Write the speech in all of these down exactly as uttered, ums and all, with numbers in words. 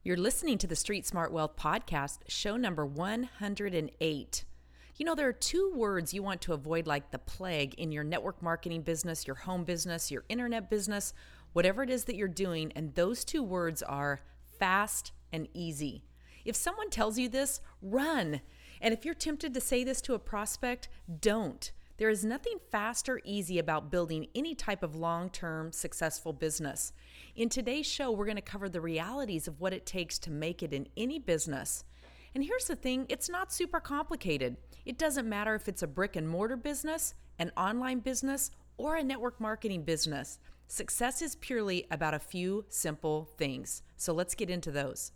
You're listening to the Street Smart Wealth Podcast, show number one hundred eight. You know, there are two words you want to avoid like the plague in your network marketing business, your home business, your internet business, whatever it is that you're doing, and those two words are fast and easy. If someone tells you this, run. And if you're tempted to say this to a prospect, don't. There is nothing fast or easy about building any type of long-term successful business. In today's show, we're going to cover the realities of what it takes to make it in any business. And here's the thing, it's not super complicated. It doesn't matter if it's a brick and mortar business, an online business, or a network marketing business. Success is purely about a few simple things. So let's get into those.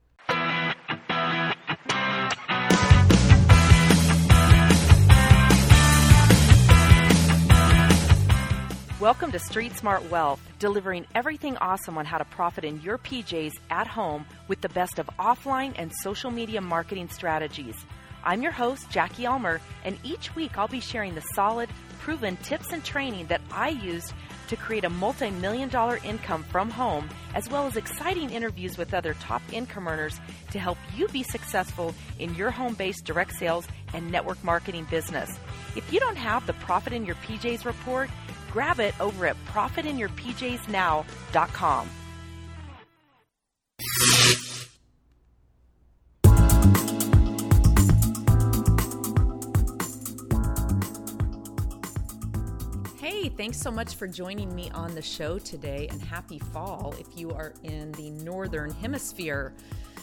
Welcome to Street Smart Wealth, delivering everything awesome on how to profit in your P Js at home with the best of offline and social media marketing strategies. I'm your host, Jackie Elmer, and each week I'll be sharing the solid, proven tips and training that I used to create a multi-million dollar income from home, as well as exciting interviews with other top income earners to help you be successful in your home-based direct sales and network marketing business. If you don't have the Profit in Your P Js report, grab it over at profit in your p js now dot com. Hey, thanks so much for joining me on the show today, and happy fall if you are in the northern hemisphere.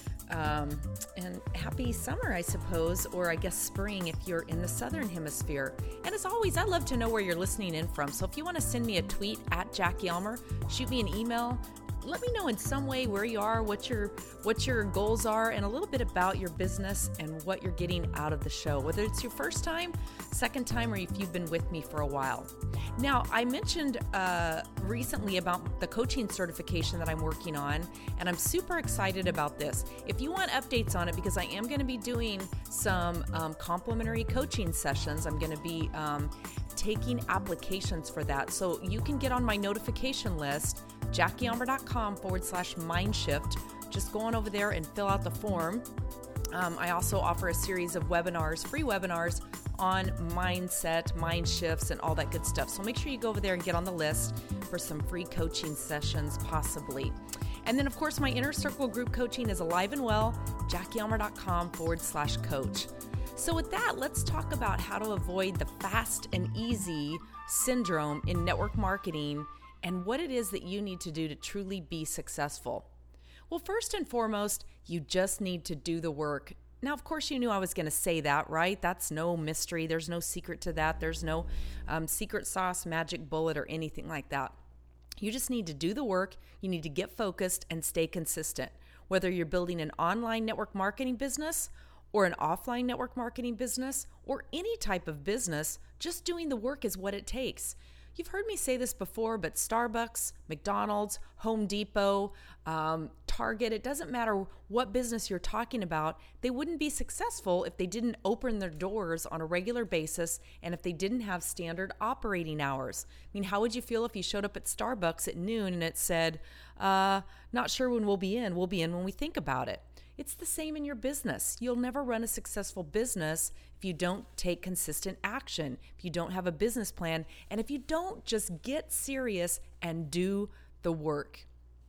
Um, and happy summer, I suppose, or I guess spring if you're in the southern hemisphere. And as always, I love to know where you're listening in from. So if you want to send me a tweet at Jackie Elmer, shoot me an email. Let me know in some way where you are, what your what your goals are, and a little bit about your business and what you're getting out of the show, whether it's your first time, second time, or if you've been with me for a while. Now, I mentioned uh, recently about the coaching certification that I'm working on, and I'm super excited about this. If you want updates on it, because I am going to be doing some um, complimentary coaching sessions, I'm going to be um, taking applications for that. So you can get on my notification list, JackieElmer.com forward slash mindshift. Just go on over there and fill out the form. Um, I also offer a series of webinars, free webinars on mindset, mind shifts, and all that good stuff. So make sure you go over there and get on the list for some free coaching sessions possibly. And then, of course, my Inner Circle group coaching is alive and well, JackieElmer.com forward slash coach. So with that, let's talk about how to avoid the fast and easy syndrome in network marketing and what it is that you need to do to truly be successful. Well, first and foremost, you just need to do the work. Now, of course, you knew I was going to say that, right? That's no mystery. There's no secret to that. There's no um, secret sauce, magic bullet, or anything like that. You just need to do the work. You need to get focused and stay consistent. Whether you're building an online network marketing business or an offline network marketing business or any type of business, just doing the work is what it takes. You've heard me say this before, but Starbucks, McDonald's, Home Depot, um, Target, it doesn't matter what business you're talking about, they wouldn't be successful if they didn't open their doors on a regular basis and if they didn't have standard operating hours. I mean, how would you feel if you showed up at Starbucks at noon and it said, uh, not sure when we'll be in, we'll be in when we think about it? It's the same in your business. You'll never run a successful business if you don't take consistent action, if you don't have a business plan, and if you don't just get serious and do the work.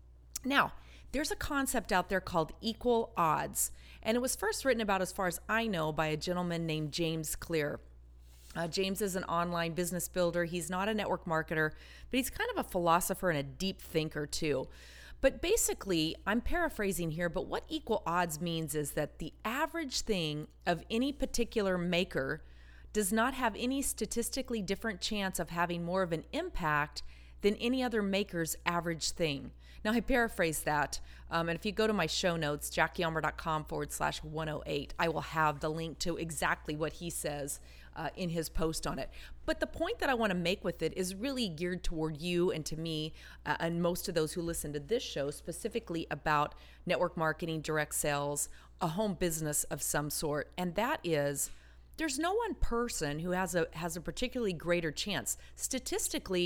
Now, there's a concept out there called equal odds, and it was first written about, as far as I know, by a gentleman named James Clear. Uh, James is an online business builder. He's not a network marketer, but he's kind of a philosopher and a deep thinker too. But basically, I'm paraphrasing here, but what equal odds means is that the average thing of any particular maker does not have any statistically different chance of having more of an impact than any other maker's average thing. Now, I paraphrase that, um, and if you go to my show notes, JackieElmer.com forward slash 108, I will have the link to exactly what he says uh, in his post on it. But the point that I want to make with it is really geared toward you and to me uh, and most of those who listen to this show, specifically about network marketing, direct sales, a home business of some sort, and that is there's no one person who has a has a particularly greater chance. Statistically,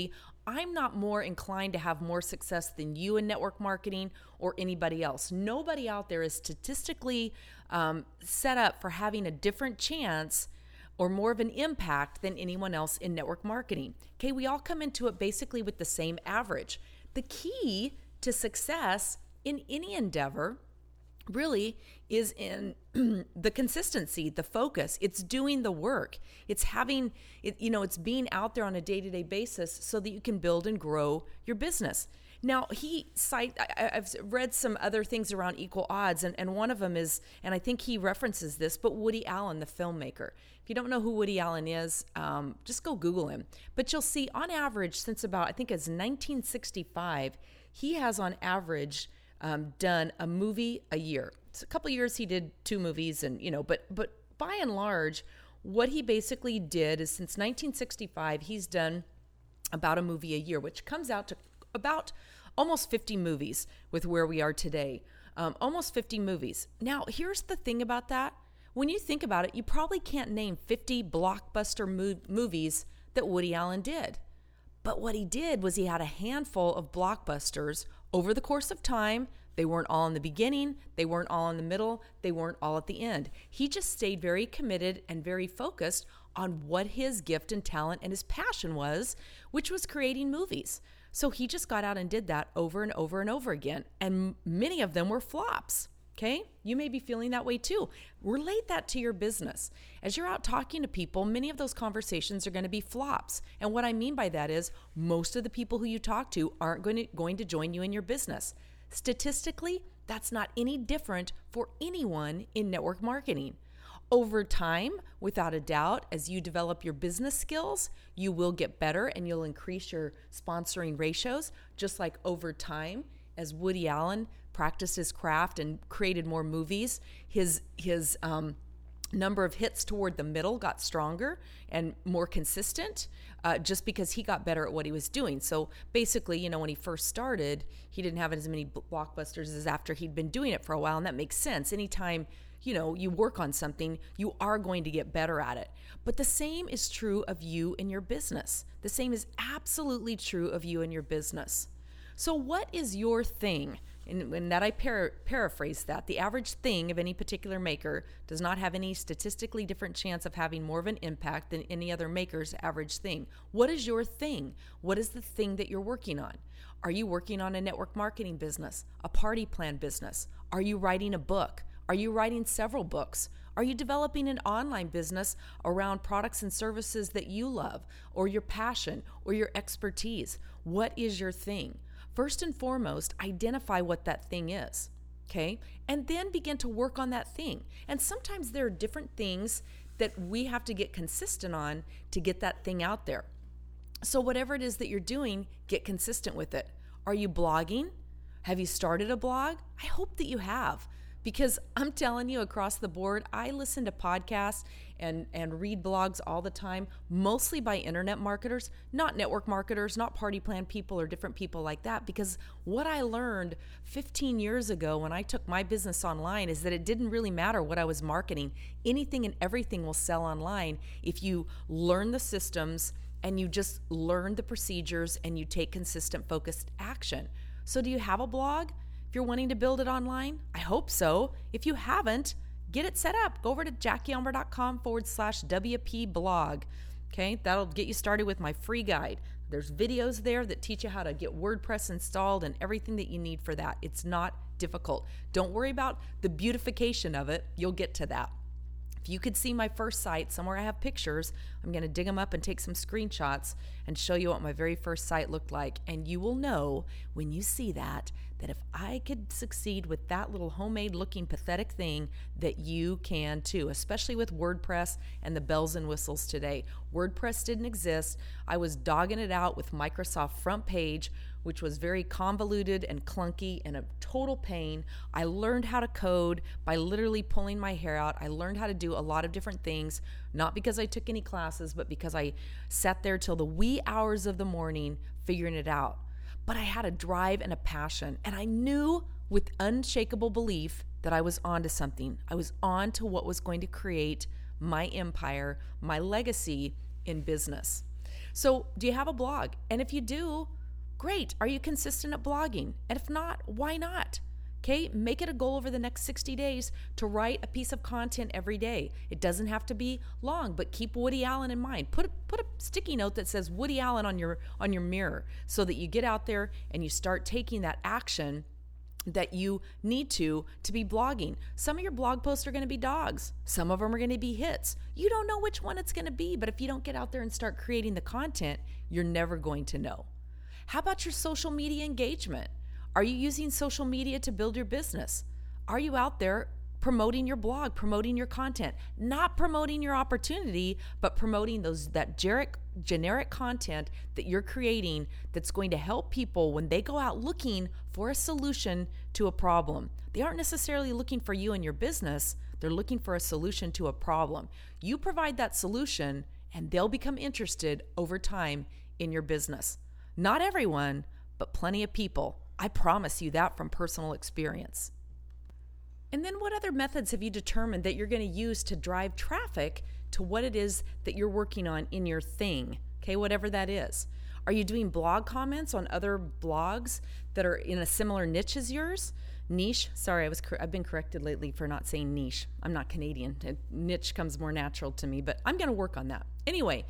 I'm not more inclined to have more success than you in network marketing or anybody else. Nobody out there is statistically um, set up for having a different chance or more of an impact than anyone else in network marketing. Okay, we all come into it basically with the same average. The key to success in any endeavor really is in the consistency, the focus. It's doing the work. It's having it, you know, it's being out there on a day-to-day basis so that you can build and grow your business. Now, he cite, I, I've read some other things around equal odds, and, and one of them is, and I think he references this, but Woody Allen, the filmmaker. If you don't know who Woody Allen is, um, just go Google him. But you'll see on average, since about, I think it's nineteen sixty-five, he has on average um, done a movie a year. So a couple of years he did two movies, and, you know, but but by and large, what he basically did is since nineteen sixty-five, he's done about a movie a year, which comes out to about almost fifty movies with where we are today. Um, almost fifty movies. Now, here's the thing about that. When you think about it, you probably can't name fifty blockbuster mo- movies that Woody Allen did. But what he did was he had a handful of blockbusters over the course of time. They weren't all in the beginning. They weren't all in the middle. They weren't all at the end. He just stayed very committed and very focused on what his gift and talent and his passion was, which was creating movies. So he just got out and did that over and over and over again. And many of them were flops. Okay? You may be feeling that way too. Relate that to your business. As you're out talking to people, many of those conversations are going to be flops. And what I mean by that is most of the people who you talk to aren't going to, going to join you in your business. Statistically, that's not any different for anyone in network marketing. Over time, without a doubt, as you develop your business skills, you will get better and you'll increase your sponsoring ratios, just like over time, as Woody Allen practiced his craft and created more movies, his his um, number of hits toward the middle got stronger and more consistent uh, just because he got better at what he was doing. So basically, you know, when he first started, he didn't have as many blockbusters as after he'd been doing it for a while, and that makes sense. Anytime, you know, you work on something, you are going to get better at it. But the same is true of you and your business. The same is absolutely true of you and your business. So what is your thing? And, and that I par- paraphrase that. The average thing of any particular maker does not have any statistically different chance of having more of an impact than any other maker's average thing. What is your thing? What is the thing that you're working on? Are you working on a network marketing business, a party plan business? Are you writing a book? Are you writing several books? Are you developing an online business around products and services that you love, or your passion, or your expertise? What is your thing? First and foremost, identify what that thing is, okay? And then begin to work on that thing. And sometimes there are different things that we have to get consistent on to get that thing out there. So whatever it is that you're doing, get consistent with it. Are you blogging? Have you started a blog? I hope that you have. Because I'm telling you, across the board, I listen to podcasts and, and read blogs all the time, mostly by internet marketers, not network marketers, not party plan people or different people like that. Because what I learned fifteen years ago when I took my business online is that it didn't really matter what I was marketing. Anything and everything will sell online if you learn the systems and you just learn the procedures and you take consistent, focused action. So do you have a blog? If you're wanting to build it online, I hope so. If you haven't, get it set up. Go over to JackieElmer.com forward slash WP blog. Okay, that'll get you started with my free guide. There's videos there that teach you how to get WordPress installed and everything that you need for that. It's not difficult. Don't worry about the beautification of it. You'll get to that. If you could see my first site, somewhere I have pictures, I'm going to dig them up and take some screenshots and show you what my very first site looked like. And you will know when you see that, that if I could succeed with that little homemade looking pathetic thing, that you can too, especially with WordPress and the bells and whistles today. WordPress didn't exist. I was dogging it out with Microsoft Front Page, which was very convoluted and clunky and a total pain. I learned how to code by literally pulling my hair out. I learned how to do a lot of different things, not because I took any classes, but because I sat there till the wee hours of the morning figuring it out. But I had a drive and a passion, and I knew with unshakable belief that I was onto something. I was on to what was going to create my empire, my legacy in business. So do you have a blog? And if you do, great. Are you consistent at blogging? And if not, why not? Okay, make it a goal over the next sixty days to write a piece of content every day. It doesn't have to be long, but keep Woody Allen in mind. Put a, put a sticky note that says Woody Allen on your on your mirror so that you get out there and you start taking that action that you need to to be blogging. Some of your blog posts are going to be dogs. Some of them are going to be hits. You don't know which one it's going to be, but if you don't get out there and start creating the content, you're never going to know. How about your social media engagement? Are you using social media to build your business? Are you out there promoting your blog, promoting your content, not promoting your opportunity, but promoting those that generic, generic content that you're creating that's going to help people when they go out looking for a solution to a problem? They aren't necessarily looking for you and your business. They're looking for a solution to a problem. You provide that solution and they'll become interested over time in your business. Not everyone, but plenty of people. I promise you that from personal experience. And then what other methods have you determined that you're going to use to drive traffic to what it is that you're working on in your thing? Okay, whatever that is. Are you doing blog comments on other blogs that are in a similar niche as yours? Niche, sorry, I was cor- I've been corrected lately for not saying niche. I'm not Canadian. Niche comes more natural to me, but I'm going to work on that. Anyway,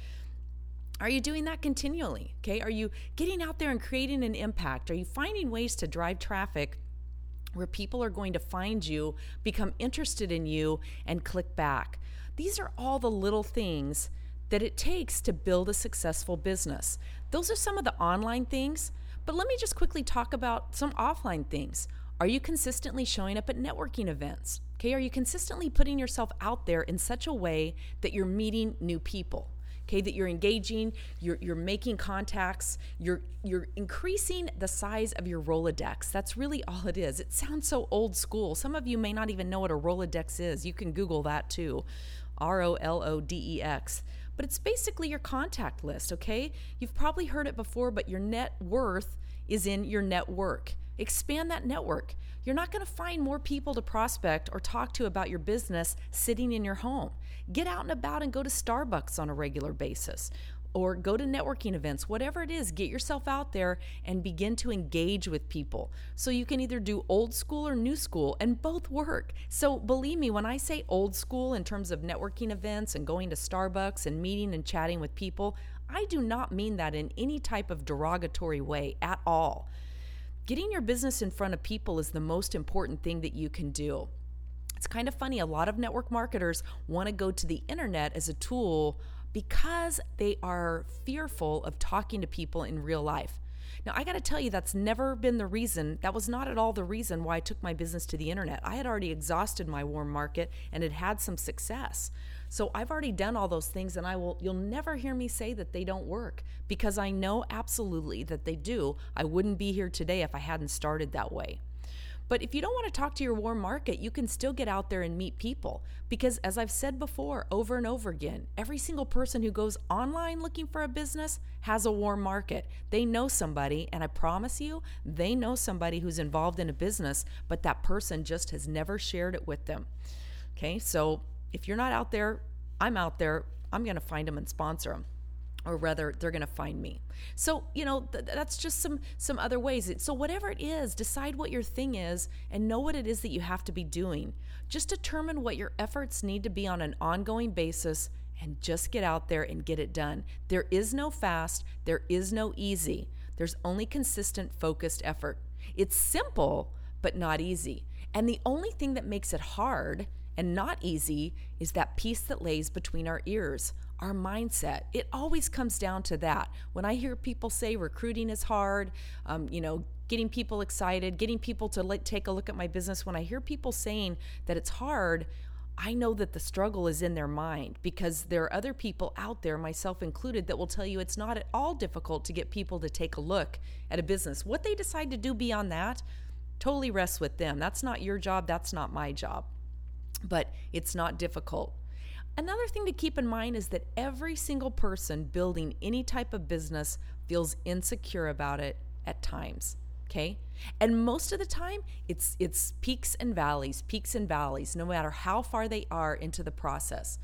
are you doing that continually? Okay, are you getting out there and creating an impact? Are you finding ways to drive traffic where people are going to find you, become interested in you, and click back? These are all the little things that it takes to build a successful business. Those are some of the online things, but let me just quickly talk about some offline things. Are you consistently showing up at networking events? Okay, are you consistently putting yourself out there in such a way that you're meeting new people? Okay, that you're engaging, you're you're making contacts, you're you're increasing the size of your Rolodex. That's really all it is. It sounds so old school. Some of you may not even know what a Rolodex is. You can Google that too, R O L O D E X. But it's basically your contact list, okay? You've probably heard it before, but your net worth is in your network. Expand that network. You're not going to find more people to prospect or talk to about your business sitting in your home. Get out and about and go to Starbucks on a regular basis or go to networking events, whatever it is. Get yourself out there and begin to engage with people. So you can either do old school or new school, and both work. So believe me, when I say old school in terms of networking events and going to Starbucks and meeting and chatting with people, I do not mean that in any type of derogatory way at all. Getting your business in front of people is the most important thing that you can do. It's kind of funny. A lot of network marketers want to go to the internet as a tool because they are fearful of talking to people in real life. Now, I got to tell you, that's never been the reason. That was not at all the reason why I took my business to the internet. I had already exhausted my warm market and had had some success. So I've already done all those things, and I will. You'll never hear me say that they don't work because I know absolutely that they do. I wouldn't be here today if I hadn't started that way. But if you don't want to talk to your warm market, you can still get out there and meet people. Because as I've said before, over and over again, every single person who goes online looking for a business has a warm market. They know somebody, and I promise you, they know somebody who's involved in a business, but that person just has never shared it with them. Okay, so if you're not out there, I'm out there. I'm going to find them and sponsor them. Or rather, they're going to find me. So, you know, th- that's just some some other ways. So whatever it is, decide what your thing is and know what it is that you have to be doing. Just determine what your efforts need to be on an ongoing basis and just get out there and get it done. There is no fast. There is no easy. There's only consistent, focused effort. It's simple, but not easy. And the only thing that makes it hard and not easy is that piece that lays between our ears. Our mindset. It always comes down to that. When I hear people say recruiting is hard, um, you know, getting people excited, getting people to like, take a look at my business, when I hear people saying that it's hard, I know that the struggle is in their mind because there are other people out there, myself included, that will tell you it's not at all difficult to get people to take a look at a business. What they decide to do beyond that totally rests with them. That's not your job. That's not my job. But it's not difficult. Another thing to keep in mind is that every single person building any type of business feels insecure about it at times, okay? And most of the time, it's it's peaks and valleys, peaks and valleys, no matter how far they are into the process.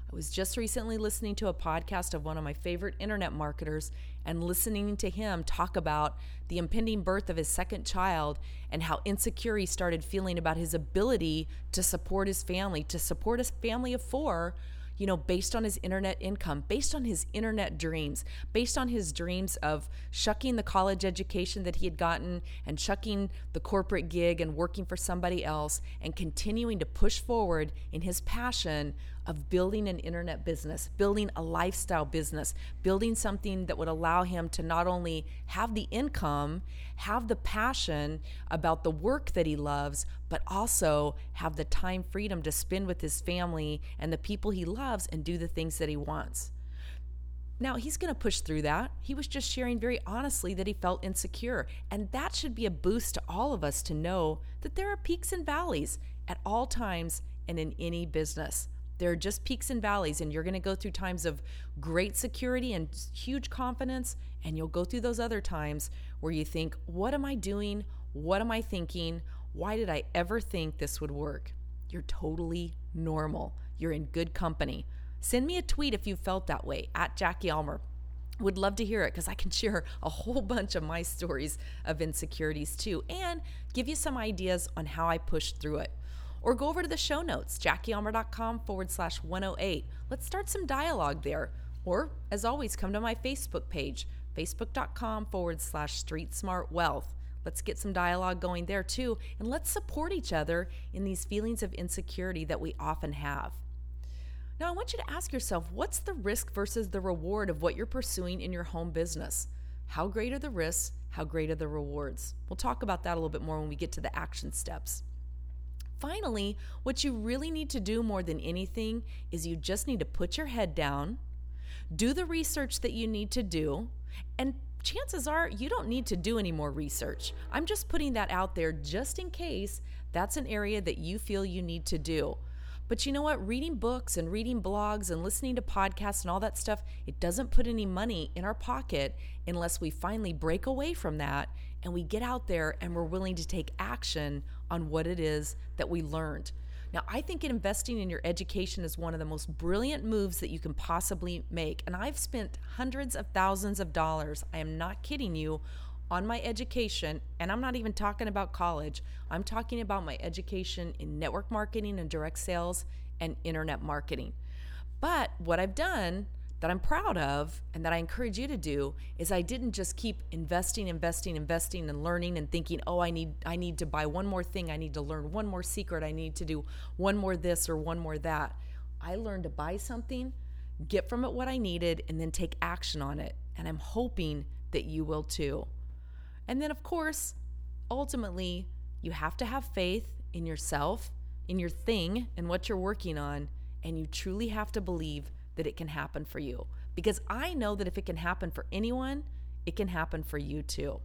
I was just recently listening to a podcast of one of my favorite internet marketers and listening to him talk about the impending birth of his second child and how insecure he started feeling about his ability to support his family, to support a family of four, you know, based on his internet income, based on his internet dreams, based on his dreams of shucking the college education that he had gotten and shucking the corporate gig and working for somebody else and continuing to push forward in his passion of building an internet business, building a lifestyle business, building something that would allow him to not only have the income, have the passion about the work that he loves, but also have the time freedom to spend with his family and the people he loves and do the things that he wants. Now, he's going to push through that. He was just sharing very honestly that he felt insecure. And that should be a boost to all of us to know that there are peaks and valleys at all times and in any business. There are just peaks and valleys, and you're going to go through times of great security and huge confidence, and you'll go through those other times where you think, what am I doing? What am I thinking? Why did I ever think this would work? You're totally normal. You're in good company. Send me a tweet if you felt that way, at Jackie Almer. Would love to hear it because I can share a whole bunch of my stories of insecurities too, and give you some ideas on how I pushed through it. Or go over to the show notes, JackieAlmer.com forward slash 108. Let's start some dialogue there. Or, as always, come to my Facebook page, Facebook.com forward slash Street Smart Wealth. Let's get some dialogue going there too, and let's support each other in these feelings of insecurity that we often have. Now, I want you to ask yourself, what's the risk versus the reward of what you're pursuing in your home business? How great are the risks? How great are the rewards? We'll talk about that a little bit more when we get to the action steps. Finally, what you really need to do more than anything is you just need to put your head down, do the research that you need to do, and chances are you don't need to do any more research. I'm just putting that out there just in case that's an area that you feel you need to do. But you know what? Reading books and reading blogs and listening to podcasts and all that stuff, it doesn't put any money in our pocket unless we finally break away from that and we get out there and we're willing to take action on what it is that we learned. Now, I think investing in your education is one of the most brilliant moves that you can possibly make. And I've spent hundreds of thousands of dollars, I am not kidding you, on my education, and I'm not even talking about college. I'm talking about my education in network marketing and direct sales and internet marketing. But what I've done that I'm proud of and that I encourage you to do is I didn't just keep investing, investing, investing and learning and thinking, oh, I need I need to buy one more thing. I need to learn one more secret. I need to do one more this or one more that. I learned to buy something, get from it what I needed, and then take action on it. And I'm hoping that you will too. And then, of course, ultimately, you have to have faith in yourself, in your thing, and what you're working on, and you truly have to believe that it can happen for you. Because I know that if it can happen for anyone, it can happen for you too.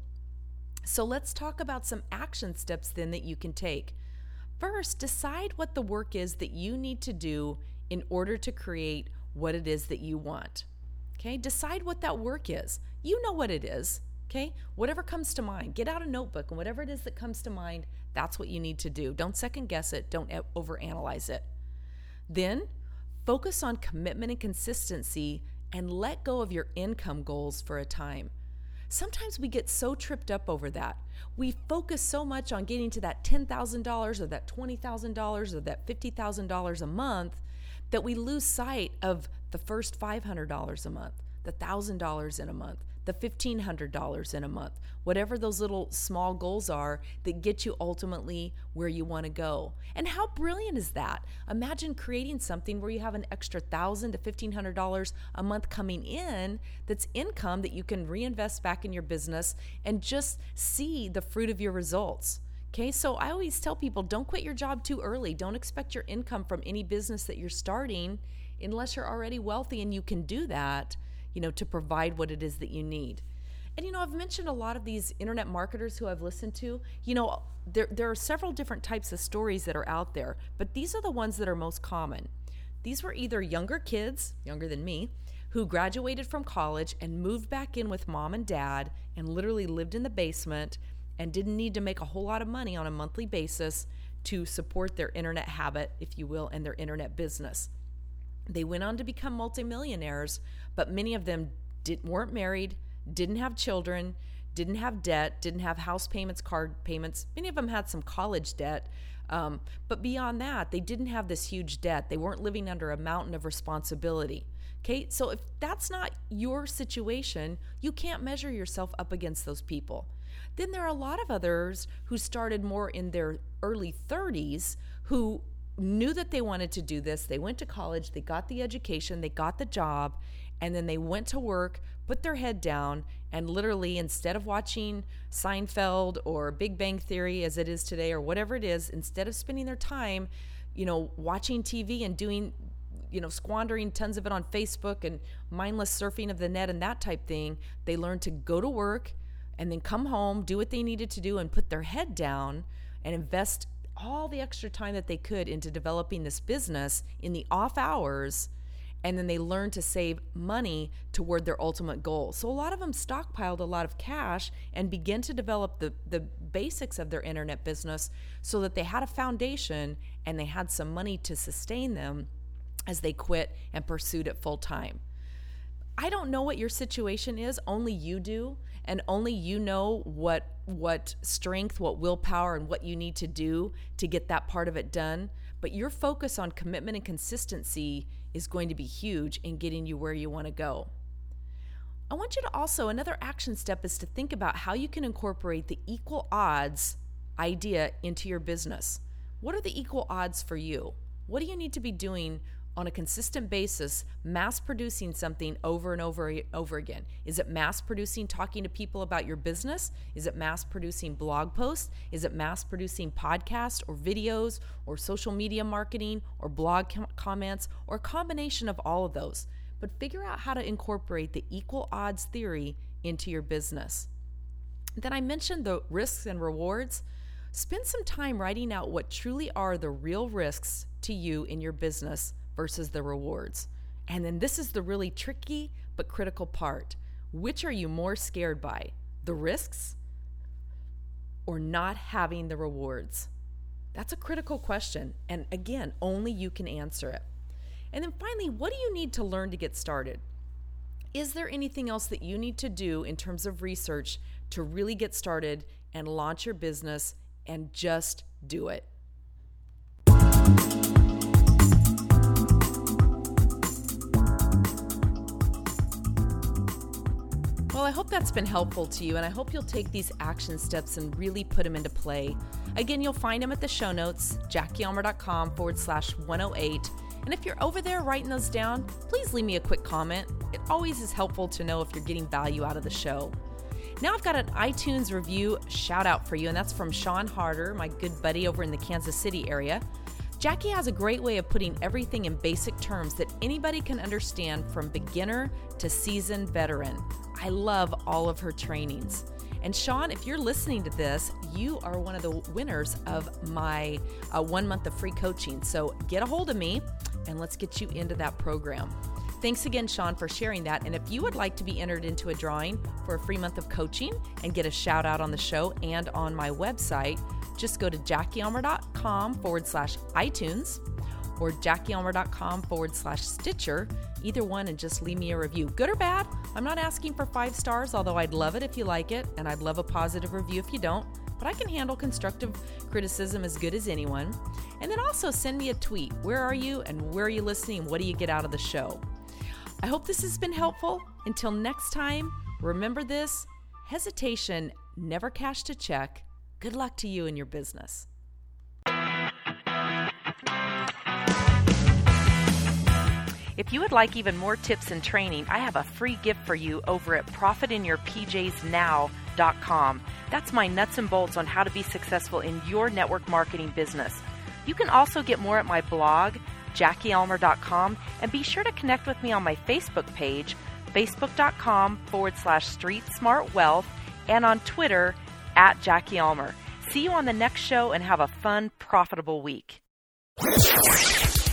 So let's talk about some action steps then that you can take. First, decide what the work is that you need to do in order to create what it is that you want. Okay, decide what that work is. You know what it is. Okay, whatever comes to mind, get out a notebook and whatever it is that comes to mind, that's what you need to do. Don't second guess it. Don't overanalyze it. Then focus on commitment and consistency and let go of your income goals for a time. Sometimes we get so tripped up over that. We focus so much on getting to that ten thousand dollars or that twenty thousand dollars or that fifty thousand dollars a month that we lose sight of the first five hundred dollars a month, the one thousand dollars in a month, the fifteen hundred dollars in a month, whatever those little small goals are that get you ultimately where you want to go. And how brilliant is that? Imagine creating something where you have an extra one thousand dollars to fifteen hundred dollars a month coming in that's income that you can reinvest back in your business and just see the fruit of your results. Okay, so I always tell people, don't quit your job too early. Don't expect your income from any business that you're starting unless you're already wealthy and you can do that, you know, to provide what it is that you need. And, you know, I've mentioned a lot of these internet marketers who I've listened to. You know, there, there are several different types of stories that are out there, but these are the ones that are most common. These were either younger kids, younger than me, who graduated from college and moved back in with mom and dad and literally lived in the basement and didn't need to make a whole lot of money on a monthly basis to support their internet habit, if you will, and their internet business. They went on to become multimillionaires, but many of them did, weren't married, didn't have children, didn't have debt, didn't have house payments, card payments. Many of them had some college debt. Um, but beyond that, they didn't have this huge debt. They weren't living under a mountain of responsibility. Okay, so if that's not your situation, you can't measure yourself up against those people. Then there are a lot of others who started more in their early thirties who knew that they wanted to do this. They went to college, they got the education, they got the job, and then they went to work, put their head down, and literally, instead of watching Seinfeld or Big Bang Theory as it is today or whatever it is, instead of spending their time, you know, watching T V and doing, you know, squandering tons of it on Facebook and mindless surfing of the net and that type thing, they learned to go to work and then come home, do what they needed to do, and put their head down and invest all the extra time that they could into developing this business in the off hours. And then they learned to save money toward their ultimate goal. So a lot of them stockpiled a lot of cash and began to develop the, the basics of their internet business so that they had a foundation and they had some money to sustain them as they quit and pursued it full time. I don't know what your situation is, only you do, and only you know what what strength, what willpower, and what you need to do to get that part of it done. But your focus on commitment and consistency is going to be huge in getting you where you want to go. I want you to also, another action step is to think about how you can incorporate the equal odds idea into your business. What are the equal odds for you? What do you need to be doing on a consistent basis, mass producing something over and over and over again? Is it mass producing talking to people about your business? Is it mass producing blog posts? Is it mass producing podcasts or videos or social media marketing or blog com- comments or a combination of all of those? But figure out how to incorporate the equal odds theory into your business. Then I mentioned the risks and rewards. Spend some time writing out what truly are the real risks to you in your business versus the rewards. And then this is the really tricky but critical part. Which are you more scared by? The risks or not having the rewards? That's a critical question. And again, only you can answer it. And then finally, what do you need to learn to get started? Is there anything else that you need to do in terms of research to really get started and launch your business and just do it? Well, I hope that's been helpful to you, and I hope you'll take these action steps and really put them into play. Again, you'll find them at the show notes, JacquieUlmer.com forward slash 108. And if you're over there writing those down, please leave me a quick comment. It always is helpful to know if you're getting value out of the show. Now I've got an iTunes review shout out for you, and that's from Sean Harder, my good buddy over in the Kansas City area. Jackie has a great way of putting everything in basic terms that anybody can understand, from beginner to seasoned veteran. I love all of her trainings. And Sean, if you're listening to this, you are one of the winners of my uh, one month of free coaching. So get a hold of me and let's get you into that program. Thanks again, Sean, for sharing that. And if you would like to be entered into a drawing for a free month of coaching and get a shout out on the show and on my website, just go to JacquieUlmer.com forward slash iTunes or JacquieUlmer.com forward slash Stitcher, either one, and just leave me a review. Good or bad, I'm not asking for five stars, although I'd love it if you like it, and I'd love a positive review if you don't, but I can handle constructive criticism as good as anyone. And then also send me a tweet. Where are you and where are you listening? What do you get out of the show? I hope this has been helpful. Until next time, remember this: hesitation never cashed a check. Good luck to you and your business. If you would like even more tips and training, I have a free gift for you over at profit in your p js now dot com. That's my nuts and bolts on how to be successful in your network marketing business. You can also get more at my blog, Jackie Ulmer dot com, and be sure to connect with me on my Facebook page, Facebook.com forward slash Street Smart Wealth, and on Twitter at Jackie Ulmer. See you on the next show and have a fun, profitable week.